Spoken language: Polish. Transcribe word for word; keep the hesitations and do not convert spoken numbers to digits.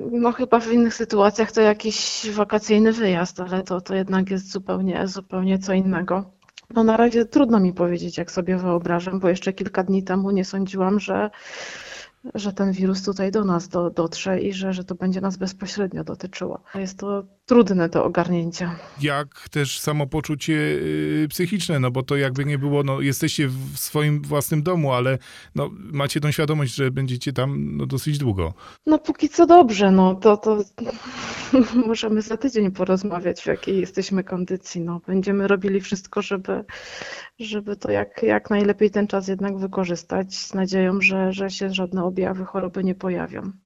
No chyba w innych sytuacjach to jakiś wakacyjny wyjazd, ale to, to jednak jest zupełnie, zupełnie co innego. No na razie trudno mi powiedzieć, jak sobie wyobrażam, bo jeszcze kilka dni temu nie sądziłam, że, że ten wirus tutaj do nas do, dotrze i że, że to będzie nas bezpośrednio dotyczyło. Jest to trudne do ogarnięcia. Jak też samopoczucie y, psychiczne, no bo to jakby nie było, no jesteście w swoim własnym domu, ale no, macie tą świadomość, że będziecie tam no, dosyć długo. No póki co dobrze, no to, to możemy za tydzień porozmawiać, w jakiej jesteśmy kondycji. No, będziemy robili wszystko, żeby, żeby to jak, jak najlepiej ten czas jednak wykorzystać, z nadzieją, że, że się żadne objawy choroby nie pojawią.